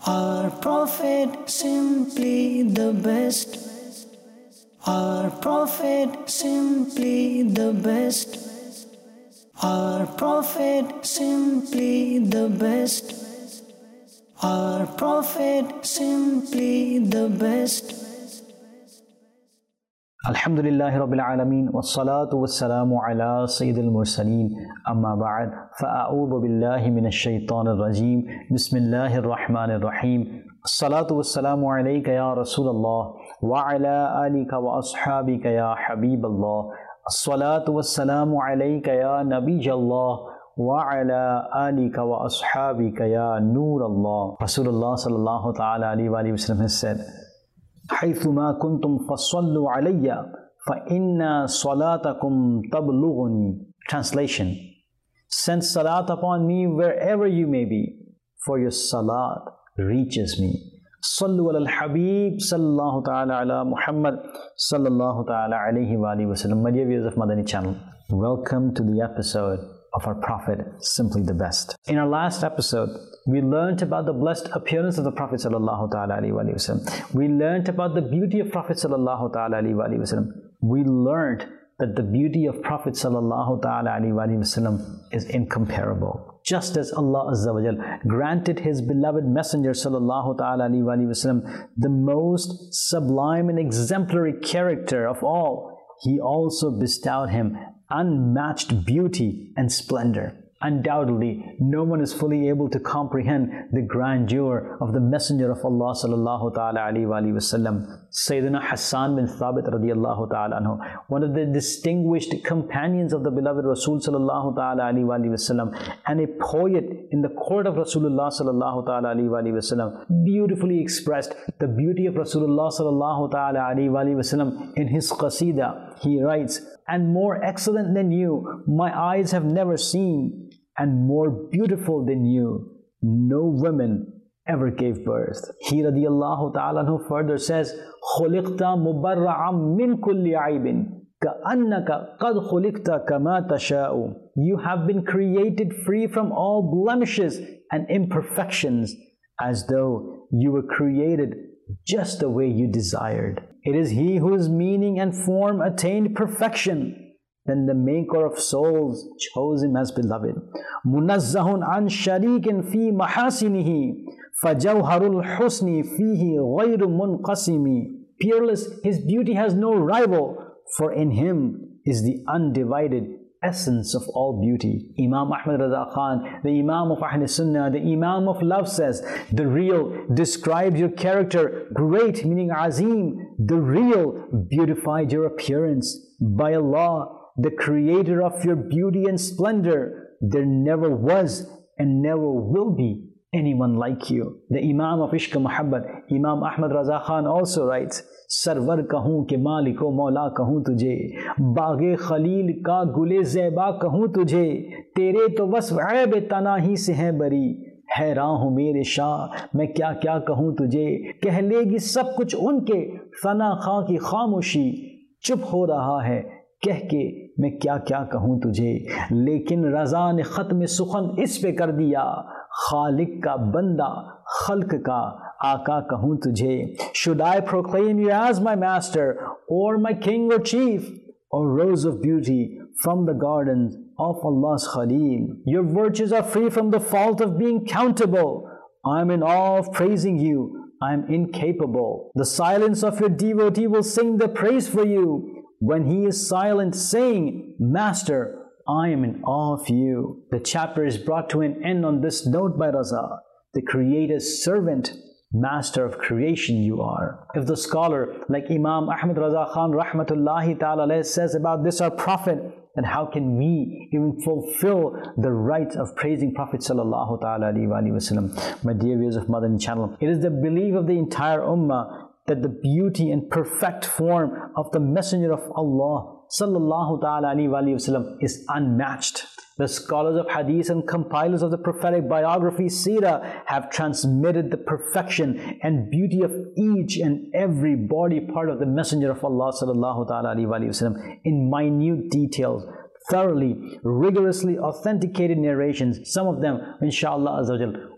Our Prophet simply the best. Our Prophet simply the best. Our Prophet simply the best. Our Prophet simply the best. Alhamdulillahi Rabbil Alameen wassalatu wassalamu ala Sayyidil Mursaleen amma ba'd fa'a'udhu billahi minash shaitanir rajeem bismillahir rahmanir rahim assalatu wassalamu alayka ya Rasulallah wa ala alika wa ashabika ya Habiballah assalatu wassalamu alayka ya Nabiyallah wa ala alika wa ashabika ya Nurallah. Rasulullah sallallahu ta'ala alayhi wa sallam has said, حيثما كنتم فصلوا علي فإن صلاتكم تبلغني. Translation: send salat upon me wherever you may be, for your salat reaches me. صلوا على الحبيب صلى الله تعالى على محمد صلى الله تعالى عليه وآله وسلم. My dear viewers of Madani channel, welcome to the episode of our Prophet Simply the Best. In our last episode, we learned about the blessed appearance of the Prophet sallallahu ta'ala alaihi wasallam. We learned about the beauty of Prophet sallallahu ta'ala alaihi wasallam. We learned that the beauty of Prophet sallallahu ta'ala alaihi wasallam is incomparable. Just as Allah Azza wa Jal granted His beloved Messenger sallallahu ta'ala alaihi wasallam the most sublime and exemplary character of all, He also bestowed him unmatched beauty and splendor. Undoubtedly, no one is fully able to comprehend the grandeur of the Messenger of Allah sallallahu ta'ala alayhi wa sallam. Sayyidina Hassan bin Thabit radiyallahu ta'ala anhu, one of the distinguished companions of the beloved Rasul sallallahu ta'ala alayhi wa sallam, and a poet in the court of Rasulullah sallallahu ta'ala alayhi wa sallam, beautifully expressed the beauty of Rasulullah sallallahu ta'ala alayhi wa sallam in his qasida. He writes, "And more excellent than you, my eyes have never seen, and more beautiful than you, no women ever gave birth." He radiyallahu ta'ala anhu further says, خُلِقْتَ مُبَرَّعًا مِّن كُلِّ عَيْبٍ كَأَنَّكَ قَدْ خُلِقْتَ كَمَا تَشَاءُ. You have been created free from all blemishes and imperfections, as though you were created just the way you desired. It is He whose meaning and form attained perfection. Then the Maker of souls chose Him as beloved. Munazzahun an sharikin fi mahasinihi, fajawharul husni fihi ghayru munqasimi. Peerless, His beauty has no rival, for in Him is the undivided essence of all beauty. Imam Ahmad Raza Khan, the Imam of Ahl Sunnah, the Imam of love, says, the real described your character, great meaning azim. The real beautified your appearance. By Allah, the creator of your beauty and splendor, there never was and never will be anyone like you. The Imam of Ishq Muhabbat, Imam Ahmad Raza Khan, also writes, Sarwar kahun ke maliko maula kahun tujhe, baage khalil ka gule zeba kahun tujhe, tere to bas aib tanahi se hai bari, हैरान हूँ मेरे शाह मैं क्या क्या कहूँ तुझे, कह लेगी सब कुछ उनके फना खां की खामोशी, चुप हो रहा है कह के मैं क्या क्या कहूँ तुझे, लेकिन रज़ा ने ख़त्म सुखन इस पे कर दिया, खालिक का बंदा खल्क का आका कहूँ तुझे. Should I proclaim you as my master, or my king or chief, or rose of beauty from the gardens of Allah's Khalil? Your virtues are free from the fault of being countable. I am in awe of praising you. I am incapable. The silence of your devotee will sing the praise for you. When he is silent, saying, Master, I am in awe of you. The chapter is brought to an end on this note by Raza, the Creator's servant, Master of creation you are. If the scholar like Imam Ahmad Raza Khan rahmatullahi ta'ala says about this our Prophet, then how can we even fulfill the right of praising Prophet sallallahu ta'ala alayhi wa sallam? My dear viewers of Madani channel, it is the belief of the entire ummah that the beauty and perfect form of the Messenger of Allah sallallahu ta'ala alayhi wa sallam is unmatched. The scholars of hadith and compilers of the prophetic biography Sirah have transmitted the perfection and beauty of each and every body part of the Messenger of Allah sallallahu ta'ala alayhi wa sallam in minute details, thoroughly, rigorously authenticated narrations. Some of them, inshallah azza wa jal,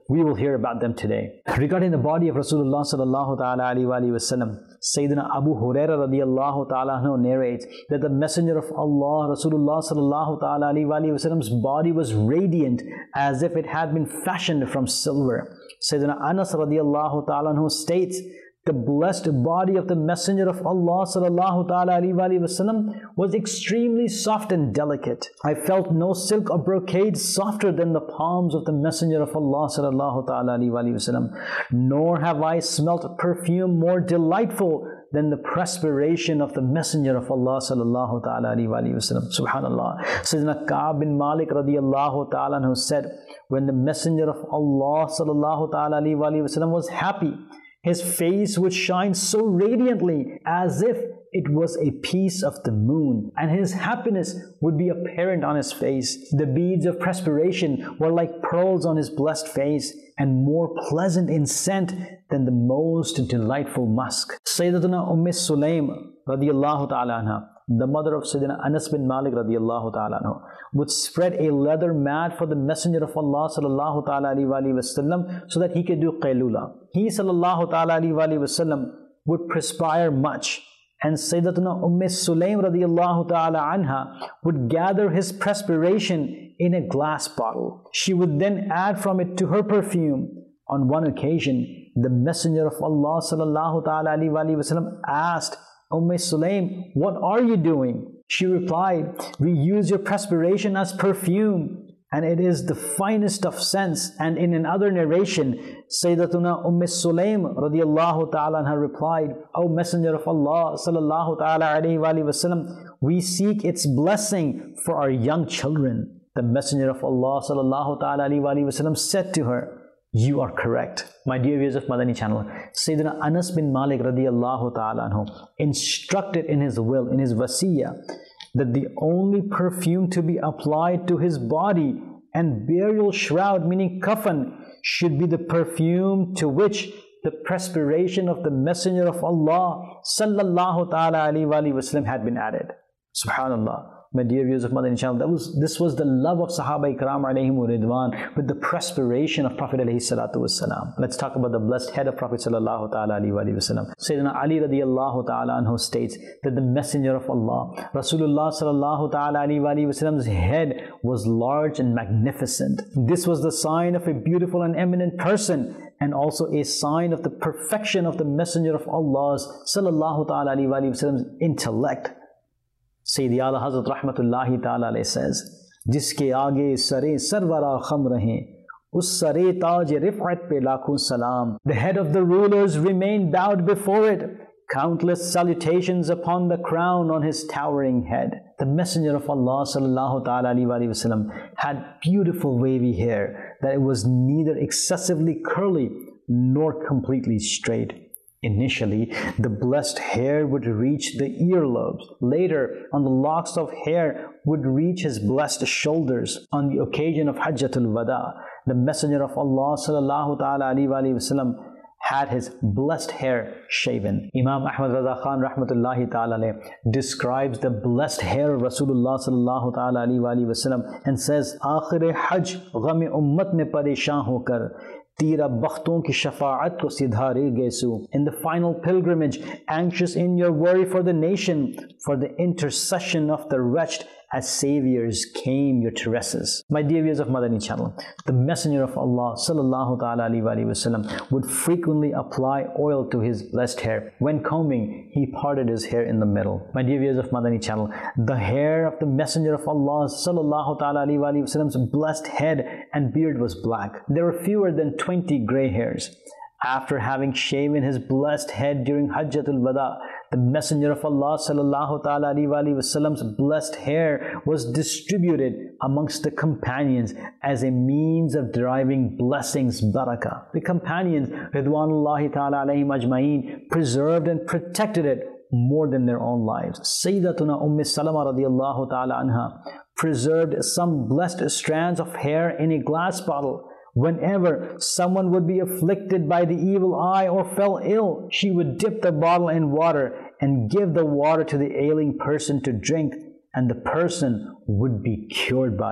we will hear about them today. Regarding the body of Rasulullah sallallahu ta'ala alayhi wa sallam, Sayyidina Abu Hurairah radiyallahu ta'ala anhu narrates that the Messenger of Allah, Rasulullah sallallahu ta'ala alayhi wa sallam's body was radiant as if it had been fashioned from silver. Sayyidina Anas radiyallahu ta'ala anhu states, the blessed body of the Messenger of Allah sallallahu ta'ala alayhi wa sallam was extremely soft and delicate. I felt no silk or brocade softer than the palms of the Messenger of Allah sallallahu ta'ala alayhi wa sallam, nor have I smelt perfume more delightful than the perspiration of the Messenger of Allah sallallahu ta'ala alayhi wa sallam. Subhanallah. Sayyidina Ka'b bin Malik radiyallahu ta'ala anhu said, when the Messenger of Allah sallallahu ta'ala alayhi wa sallam was happy, his face would shine so radiantly as if it was a piece of the moon, and his happiness would be apparent on his face. The beads of perspiration were like pearls on his blessed face, and more pleasant in scent than the most delightful musk. Sayyidatuna Sulaym radiyallahu ta'ala anha, the mother of Sayyidina Anas bin Malik radiyallahu ta'ala anhu, would spread a leather mat for the Messenger of Allah sallallahu ta'ala alayhi wa sallam so that he could do qaylula. He sallallahu ta'ala alayhi wa sallam would perspire much, and Sayyidatuna Sulaym radiyallahu ta'ala anha would gather his perspiration in a glass bottle. She would then add from it to her perfume. On one occasion, the Messenger of Allah sallallahu ta'ala alayhi wa sallam asked Sulaym, what are you doing? She replied, we use your perspiration as perfume, and it is the finest of scents. And in another narration, Sayyidatuna Sulaym radiyallahu ta'ala anha replied, O Messenger of Allah sallallahu ta'ala alayhi wa sallam, we seek its blessing for our young children. The Messenger of Allah sallallahu ta'ala alayhi wa sallam said to her, you are correct. My dear viewers of Madani channel, Sayyidina Anas bin Malik radiyallahu ta'ala anhu instructed in his will, in his wasiyah, that the only perfume to be applied to his body and burial shroud, meaning kafan, should be the perfume to which the perspiration of the Messenger of Allah sallallahu ta'ala alayhi wa sallam had been added. Subhanallah. My dear viewers of Madani channel, this was the love of Sahaba Ikram alayhimu ridwan with the perspiration of Prophet alayhi salatu wassalam. Let's talk about the blessed head of Prophet sallallahu ta'ala alayhi wa sallam. Sayyidina Ali radiyallahu ta'ala anhu states that the Messenger of Allah, Rasulullah sallallahu ta'ala alayhi wa sallam's head was large and magnificent. This was the sign of a beautiful and eminent person, and also a sign of the perfection of the Messenger of Allah's sallallahu ta'ala alayhi wa sallam's intellect. Sayyidi Ala Hazrat Rahmatullahi Ta'ala alayhi says, Jiske aage sare sarwara kham rahe, us sare taj rif'at pe lakhun salam. The head of the rulers remained bowed before it. Countless salutations upon the crown on his towering head. The Messenger of Allah sallallahu ta'ala alayhi wa sallam had beautiful wavy hair, that it was neither excessively curly nor completely straight. Initially, the blessed hair would reach the earlobes. Later, on the locks of hair would reach his blessed shoulders. On the occasion of Hajjatul Wada, the Messenger of Allah sallallahu ta'ala alayhi wa sallam had his blessed hair shaven. Imam Ahmad Raza Khan rahmatullahi ta'ala describes the blessed hair of Rasulullah sallallahu ta'ala alayhi wa sallam and says, Aakhir Hajj gham ummat mein pareshan hokar Tira bakhton ki shafaat ko sidhare gesu. In the final pilgrimage, anxious in your worry for the nation, for the intercession of the wretched, as saviors came your terraces. My dear viewers of Madani channel, the Messenger of Allah sallallahu ta'ala alayhi wa sallam would frequently apply oil to his blessed hair. When combing, he parted his hair in the middle. My dear viewers of Madani channel, the hair of the Messenger of Allah sallallahu ta'ala alayhi wa sallam's blessed head and beard was black. There were fewer than 20 gray hairs. After having shaven his blessed head during Hajjatul Wada, the Messenger of Allah sallallahu ta'ala alayhi wa sallam's blessed hair was distributed amongst the companions as a means of deriving blessings, barakah. The companions, Ridwanullahi ta'ala alayhim ajma'een, preserved and protected it more than their own lives. Sayyidatuna Salama radiyallahu ta'ala anha preserved some blessed strands of hair in a glass bottle. Whenever someone would be afflicted by the evil eye or fell ill, she would dip the bottle in water and give the water to the ailing person to drink, and the person would be cured by it.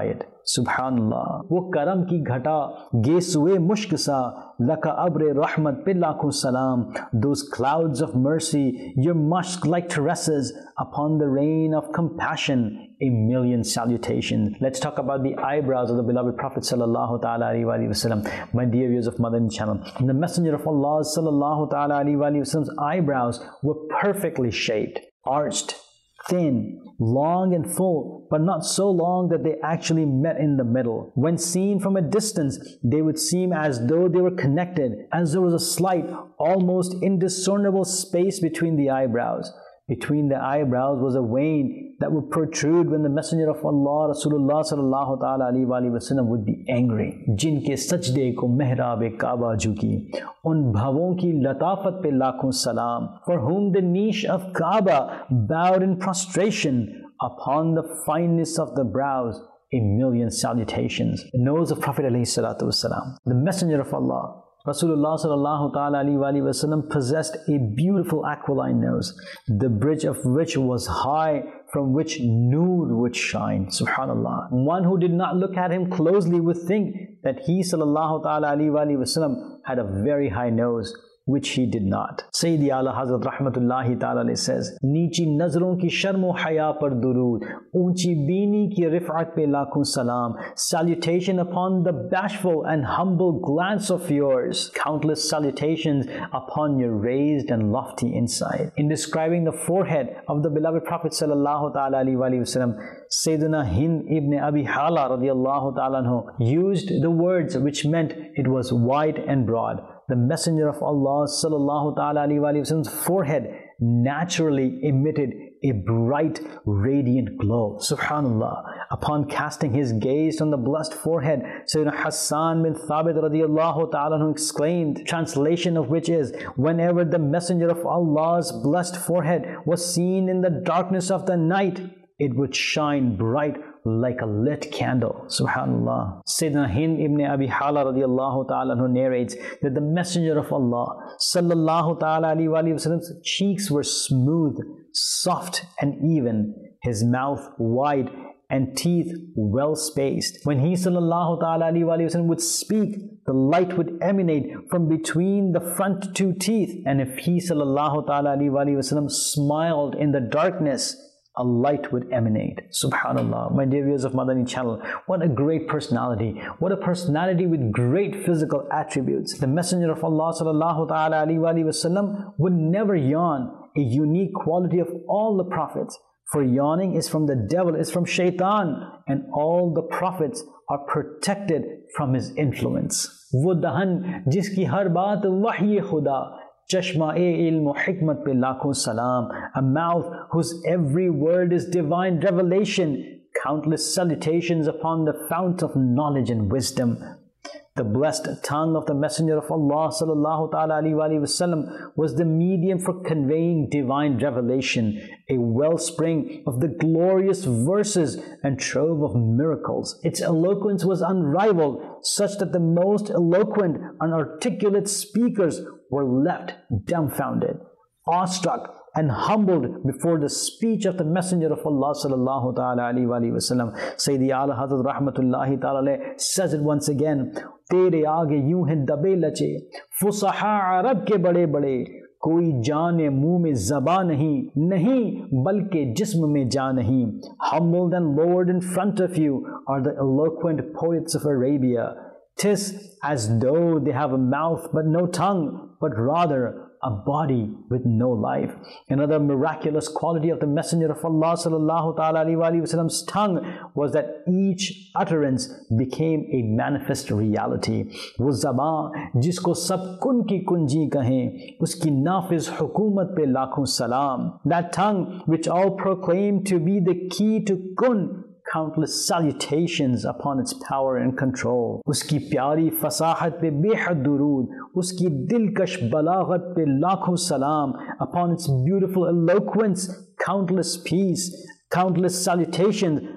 Subhanallah. वो करम की घटा गेसुए मुश्क सा लका अब्रे रहमत पे लाखों salam. Those clouds of mercy, your musk-like terraces upon the rain of compassion, a million salutations. Let's talk about the eyebrows of the beloved Prophet sallallahu ta'ala alaihi wasallam. My dear viewers of Madani channel, the Messenger of Allah sallallahu ta'ala alaihi wasallam's eyebrows were perfectly shaped, arched, thin, long and full, but not so long that they actually met in the middle. When seen from a distance, they would seem as though they were connected, as there was a slight, almost indiscernible space between the eyebrows. Between the eyebrows was a vein that would protrude when the Messenger of Allah, Rasulullah sallallahu ta'ala alaihi wasallam would be angry. जिनके सजदे को मेहराब काबा झुकी, उन भवों की लताफत पे लाखों सलाम. For whom the niche of Kaaba bowed in prostration, upon the fineness of the brows, a million salutations. The nose of Prophet alayhi salatu wasalam, the Messenger of Allah, Rasulullah sallallahu ta'ala alaihi wasallam, possessed a beautiful aquiline nose, the bridge of which was high, from which noor would shine. Subhanallah. One who did not look at him closely would think that he sallallahu ta'ala alaihi wasallam had a very high nose, which he did not. Sayyidi Ala Hazrat Rahmatullahi Ta'ala says, Nichi nazron ki sharm haya par durood, unchi bini ki rif'at pe lakhon salam. Salutation upon the bashful and humble glance of yours. Countless salutations upon your raised and lofty inside. In describing the forehead of the beloved Prophet Sallallahu Ta'ala Alaihi Wasallam, Sayyidina Hind ibn Abi Hala radiyallahu ta'ala anhu used the words which meant it was wide and broad. The Messenger of Allah sallallahu ta'ala alaihi wasallam's forehead naturally emitted a bright, radiant glow. Subhanallah. Upon casting his gaze on the blessed forehead, Sayyidina Hassan bin Thabit radiyallahu ta'ala exclaimed, translation of which is, whenever the Messenger of Allah's blessed forehead was seen in the darkness of the night, it would shine bright like a lit candle. Subhanallah. Sayyidina Hind ibn Abi Hala radiyallahu ta'ala who narrates that the Messenger of Allah sallallahu ta'ala alayhi wa sallam's cheeks were smooth, soft and even, his mouth wide and teeth well spaced. When he sallallahu ta'ala alayhi wa sallam would speak, the light would emanate from between the front two teeth, and if he sallallahu ta'ala alayhi wa sallam smiled in the darkness, a light would emanate. Subhanallah. My dear viewers of Madani channel, what a great personality. What a personality with great physical attributes. The Messenger of Allah sallallahu ta'ala alaihi wa sallam would never yawn, a unique quality of all the prophets. For yawning is from the devil, is from shaitan, and all the prophets are protected from his influence. वो दहन जिसकी हर बात वही खुदा, Chashma-e-ilm hikmat pe lakhon salam, a mouth whose every word is divine revelation, countless salutations upon the fount of knowledge and wisdom. The blessed tongue of the Messenger of Allah sallallahu ta'ala alaihi wa sallam was the medium for conveying divine revelation, a wellspring of the glorious verses and trove of miracles. Its eloquence was unrivaled, such that the most eloquent and articulate speakers were left dumbfounded, awestruck, and humbled before the speech of the Messenger of Allah sallallahu ta'ala alaihi wa sallam. Sayyidi Ala Hazrat Rahmatullahi ta'ala says it once again, Tere aage yun hai dabe lache, fusaha arab ke bade bade, koi jaane muh mein zaba nahi, nahi balke jism mein jaan nahi. Humbled and lowered in front of you are the eloquent poets of Arabia. 'Tis as though they have a mouth but no tongue, but rather a body with no life. Another miraculous quality of the Messenger of Allah sallallahu ta'ala alaihi wa sallam's tongue was that each utterance became a manifest reality. वो ज़बान जिसको सब कुन की कुंजी कहें, उसकी नाफिज हुकूमत पे लाखों सलाम. That tongue which all proclaim to be the key to kun, countless salutations upon its power and control. Uski pyari fasahat pe behad durood, uski dilkash balaghat pe lakhon salam, upon its beautiful eloquence, countless peace, countless salutations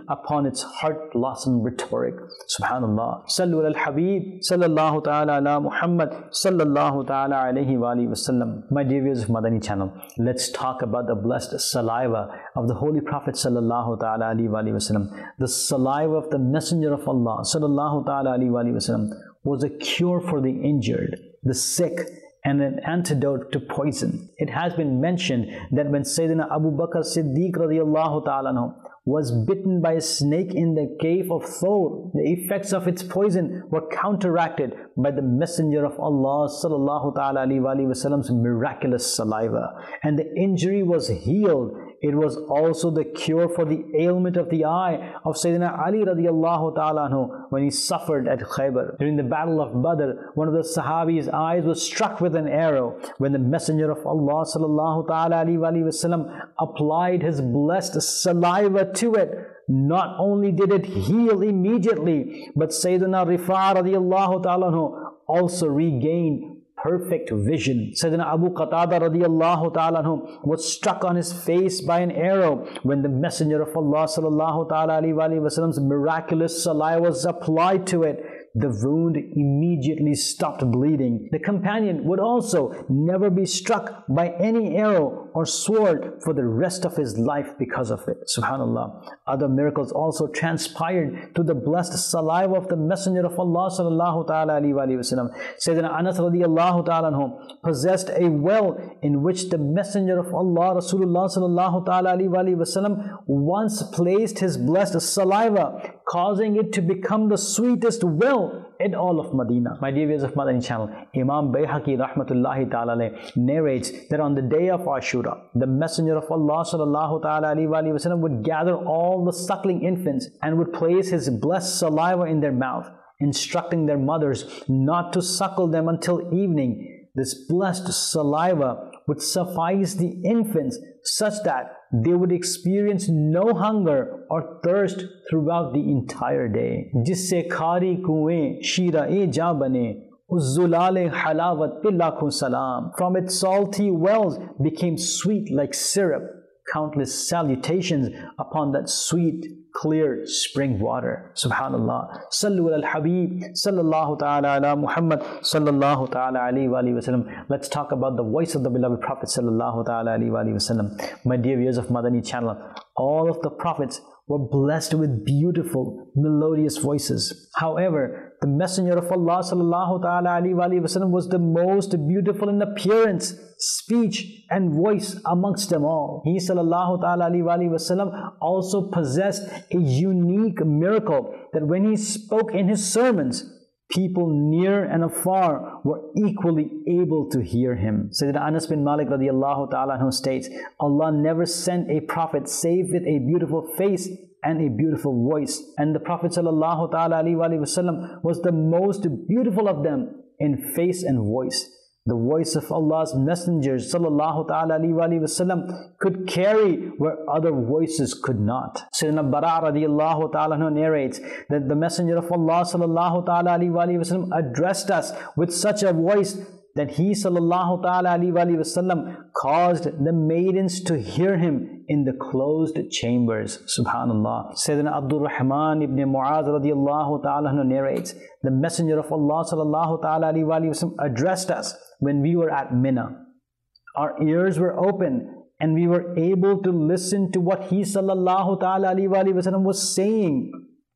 upon its heart-blossom rhetoric. Subhanallah. Sallu al-Habib, sallallahu ta'ala ala Muhammad, sallallahu ta'ala alayhi wa alihi wasallam. My dear viewers of Madani channel, let's talk about the blessed saliva of the Holy Prophet sallallahu ta'ala alayhi wa alihi wasallam. The saliva of the Messenger of Allah sallallahu ta'ala alayhi wa alihi wasallam was a cure for the injured, the sick, and an antidote to poison. It has been mentioned that when Sayyidina Abu Bakr Siddiq radiallahu ta'ala anhu was bitten by a snake in the cave of Thawr, the effects of its poison were counteracted by the Messenger of Allah sallallahu ta'ala alayhi wa alihi wasallam's miraculous saliva, and the injury was healed. It was also the cure for the ailment of the eye of Sayyidina Ali radiallahu ta'ala anhu when he suffered at Khaybar. During the battle of Badr, one of the Sahabi's eyes was struck with an arrow. When the Messenger of Allah sallallahu ta'ala alayhi wa alihi wasallam applied his blessed saliva to it, not only did it heal immediately, but Sayyidina Rifa' radiallahu ta'ala anhu also regained perfect vision. Sayyidina Abu Qatada radiallahu ta'ala anhu was struck on his face by an arrow. When the Messenger of Allah sallallahu ta'ala alayhi wa sallam's miraculous saliva was applied to it, the wound immediately stopped bleeding. The companion would also never be struck by any arrow or sword for the rest of his life because of it. Subhanallah. Other miracles also transpired to the blessed saliva of the Messenger of Allah sallallahu ta'ala alayhi wa sallam. Sayyidina Anas radiallahu ta'ala anhu possessed a well in which the Messenger of Allah Rasulullah sallallahu ta'ala alayhi wa sallam once placed his blessed saliva, causing it to become the sweetest well in all of Medina. My dear viewers of Madani channel, Imam Bayhaqi rahmatullahi ta'ala narrates that on the day of Ashura, the Messenger of Allah sallallahu ta'ala alayhi wa sallam would gather all the suckling infants and would place his blessed saliva in their mouth, instructing their mothers not to suckle them until evening. This blessed saliva would suffice the infants such that they would experience no hunger or thirst throughout the entire day. Jisse khari kuein shira-e ja bane, uzzulale halawat pe lakhon salam. From its salty wells became sweet like syrup. Countless salutations upon that sweet, clear spring water. Subhanallah. Sallu al-Habib, sallallahu ta'ala ala Muhammad, sallallahu ta'ala alayhi wa sallam. Let's talk about the voice of the beloved Prophet, sallallahu ta'ala alayhi wa sallam. My dear viewers of Madani channel, all of the prophets were blessed with beautiful, melodious voices. However, the Messenger of Allah sallallahu ta'ala alayhi wa sallam was the most beautiful in appearance, speech and voice amongst them all. He sallallahu ta'ala alayhi wa sallam also possessed a unique miracle that when he spoke in his sermons, people near and afar were equally able to hear him. Sayyidina Anas bin Malik radiallahu ta'ala anhu states, Allah never sent a prophet save with a beautiful face and a beautiful voice. And the Prophet sallallahu ta'ala alayhi wa sallam was the most beautiful of them in face and voice. The voice of Allah's messengers sallallahu ta'ala alayhi wa sallam could carry where other voices could not. Sayyidina Bara radiallahu ta'ala narrates that the Messenger of Allah sallallahu ta'ala alayhi wa sallam addressed us with such a voice that he sallallahu ta'ala alayhi wa sallam caused the maidens to hear him in the closed chambers. Subhanallah. Sayyidina Abdul Rahman ibn Mu'az radiallahu ta'ala narrates, the Messenger of Allah sallallahu ta'ala alayhi wa sallam addressed us when we were at Mina. Our ears were open and we were able to listen to what he sallallahu ta'ala alayhi wa sallam was saying,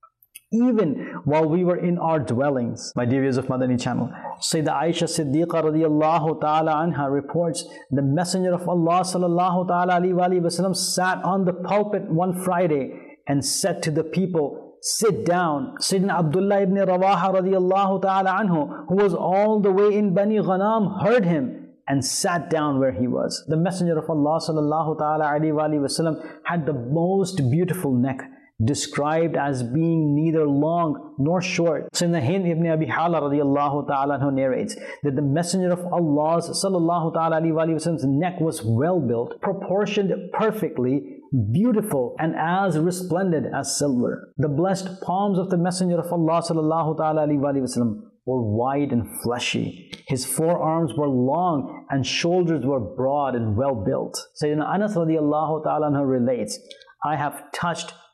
even while we were in our dwellings. My dear viewers of Madani channel, Sayyidah Aisha Siddiqa radiallahu ta'ala anha reports the Messenger of Allah sallallahu ta'ala alayhi wa sallam sat on the pulpit one Friday and said to the people, sit down. Sayyidina Abdullah ibn Rawaha radiallahu ta'ala anhu, who was all the way in Bani Ghanam, heard him and sat down where he was. The Messenger of Allah sallallahu ta'ala alayhi wa sallam had the most beautiful neck, described as being neither long nor short. Sayyidina Hind ibn Abi Hala radiallahu ta'ala anhu narrates that the Messenger of Allah's sallallahu ta'ala alayhi wa sallam's neck was well built, proportioned perfectly, beautiful, and as resplendent as silver. The blessed palms of the Messenger of Allah sallallahu ta'ala alayhi wa sallam were wide and fleshy. His forearms were long and shoulders were broad and well built. Sayyidina Anas radiallahu ta'ala anhu relates, I have touched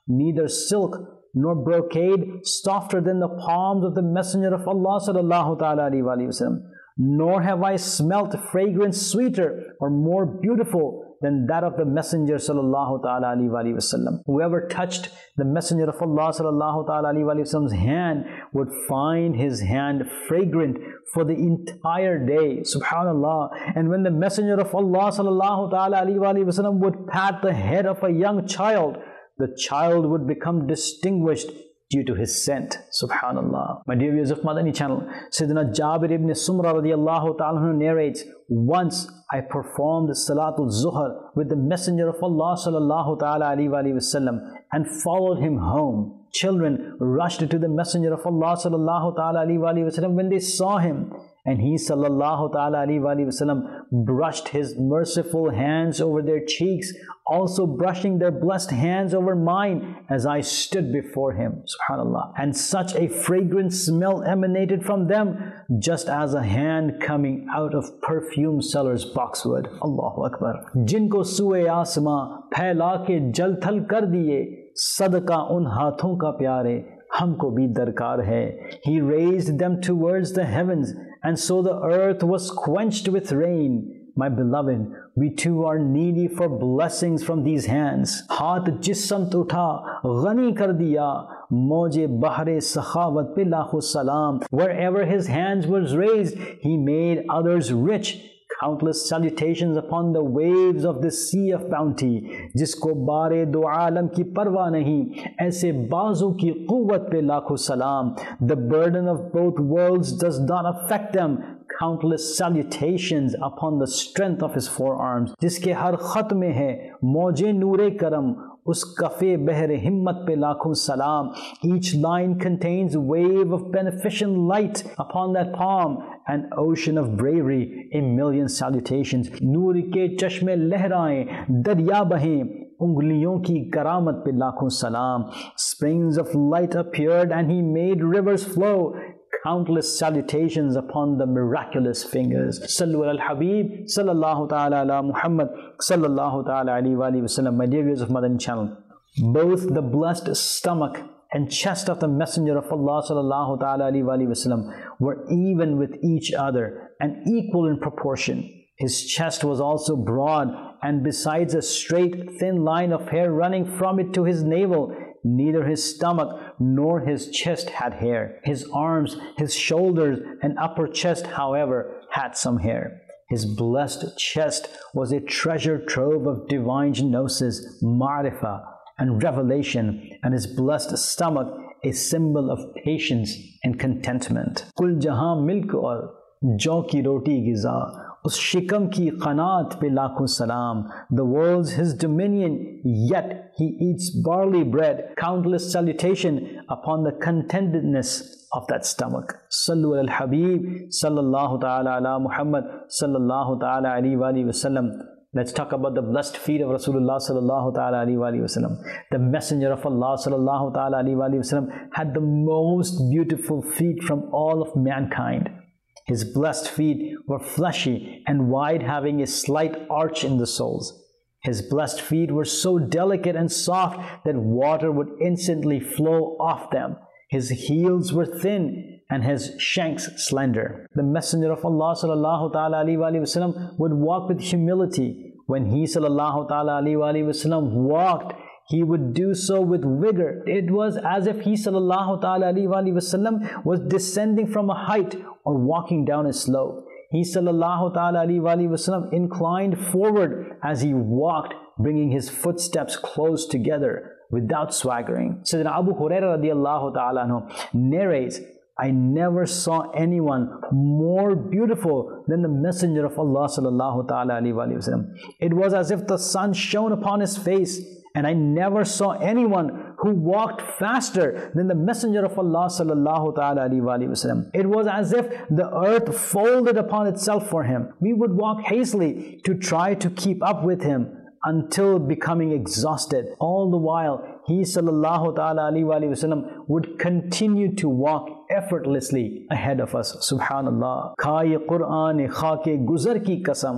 neither silk nor brocade softer than the palms of the Messenger of Allah sallallahu ta'ala alayhi wa sallam. Nor have I smelt fragrance sweeter or more beautiful than that of the Messenger sallallahu ta'ala alayhi wa sallam. Whoever touched the Messenger of Allah sallallahu ta'ala alayhi wa sallam's hand would find his hand fragrant for the entire day. Subhanallah. And when the Messenger of Allah sallallahu ta'ala alayhi wa sallam would pat the head of a young child, the child would become distinguished due to his scent. Subhanallah. My dear viewers of Madani channel, Sayyidina Jabir ibn Sumra radiallahu ta'ala narrates, once I performed Salatul Zuhr with the Messenger of Allah sallallahu ta'ala alayhi wa sallam and followed him home. Children rushed to the Messenger of Allah sallallahu ta'ala alayhi wa sallam when they saw him. And he sallallahu ta'ala alayhi wa sallam brushed his merciful hands over their cheeks, also brushing their blessed hands over mine as I stood before him. Subhanallah. And such a fragrant smell emanated from them, just as a hand coming out of perfume seller's boxwood. Allahu Akbar. Jinko suye asma phaila ke jal thal kar diye, sadqa un haathon ka pyare, humko bhi darkar hai. He raised them towards the heavens, and so the earth was quenched with rain. My beloved, we too are needy for blessings from these hands. Haath jisam utha, ghani kar diya, moje bahre sakhawat pe lakho salam. Wherever his hands was raised, he made others rich. Countless salutations upon the waves of the sea of bounty. Jisko bare do alam ki parwa nahi, aise bazu ki quwwat pe lakho salam. The burden of both worlds does not affect them. Countless salutations upon the strength of his forearms. Jiske har khat mein hai moje noore karam, us kafe behre himmat pe lakhon salam. Each line contains a wave of beneficent light upon that palm, an ocean of bravery, a million salutations. Noor ke chashme lehraएं, darya baheं, ungliyon ki karamat pe lakhon salam. Springs of light appeared and he made rivers flow. Countless salutations upon the miraculous fingers. Sallu al Habib, sallallahu ta'ala ala Muhammad, sallallahu ta'ala alayhi wa sallam. My dear viewers of Madani channel, both the blessed stomach and chest of the Messenger of Allah sallallahu ta'ala alayhi wa sallam were even with each other and equal in proportion. His chest was also broad, and besides a straight thin line of hair running from it to his navel, neither his stomach nor his chest had hair. His arms, his shoulders, and upper chest, however, had some hair. His blessed chest was a treasure trove of divine gnosis, ma'rifah, and revelation, and his blessed stomach a symbol of patience and contentment. Kul jahan milk aur jaw ki roti giza, us shikam ki qanaat pe lakhon salam. The world's his dominion, yet he eats barley bread. Countless salutation upon the contentedness of that stomach. Sallu al Habib, sallallahu ta'ala ala Muhammad, sallallahu ta'ala alayhi wa sallam. Let's talk about the blessed feet of Rasulullah sallallahu ta'ala alayhi wa sallam. The Messenger of Allah sallallahu ta'ala alayhi wa sallam had the most beautiful feet from all of mankind. His blessed feet were fleshy and wide, having a slight arch in the soles. His blessed feet were so delicate and soft that water would instantly flow off them. His heels were thin and his shanks slender. The Messenger of Allah sallallahu ta'ala alayhi wa sallam would walk with humility. When he sallallahu ta'ala alayhi wa sallam walked, he would do so with vigor. It was as if he sallallahu ta'ala alayhi wa sallam was descending from a height or walking down a slope. He sallallahu ta'ala alayhi wa sallam inclined forward as he walked, bringing his footsteps close together without swaggering. Sayyidina Abu Hurairah radiallahu ta'ala anhu narrates, I never saw anyone more beautiful than the Messenger of Allah sallallahu ta'ala alayhi wa sallam. It was as if the sun shone upon his face, and I never saw anyone who walked faster than the Messenger of Allah sallallahu ta'ala alayhi wa sallam. It was as if the earth folded upon itself for him. We would walk hastily to try to keep up with him until becoming exhausted. All the while, he sallallahu ta'ala alayhi wa sallam would continue to walk effortlessly ahead of us. Subhanallah. Khaye Qur'an khake guzar ki qasam,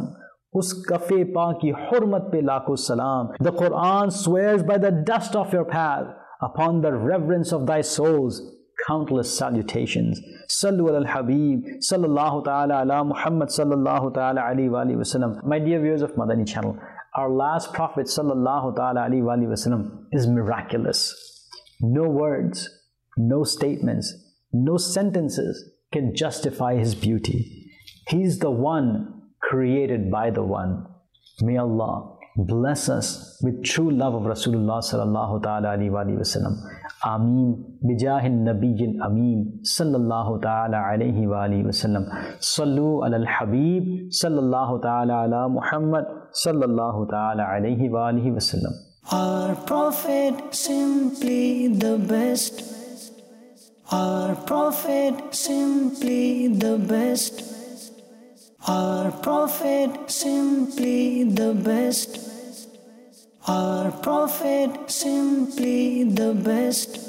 Us kafe pa ki hurmat pe lakho salam. The Quran swears by the dust of your path, upon the reverence of thy souls, countless salutations. Sallu ala al-Habib, sallallahu ta'ala ala Muhammad sallallahu ta'ala alayhi wa alihi wa sallam. My dear viewers of Madani channel, our last Prophet sallallahu ta'ala alayhi wa alihi wa sallam is miraculous. No words, no statements, no sentences can justify his beauty. He's the one created by the one. May Allah bless us with true love of Rasulullah sallallahu ta'ala alayhi wa sallam. Ameen. Bijahin Nabiyyin Ameen sallallahu ta'ala alayhi wa sallam. Sallu ala al-Habib sallallahu ta'ala ala Muhammad sallallahu ta'ala alayhi wa sallam. Our Prophet simply the best. Our Prophet simply the best. Our Prophet simply the best. Our Prophet simply the best.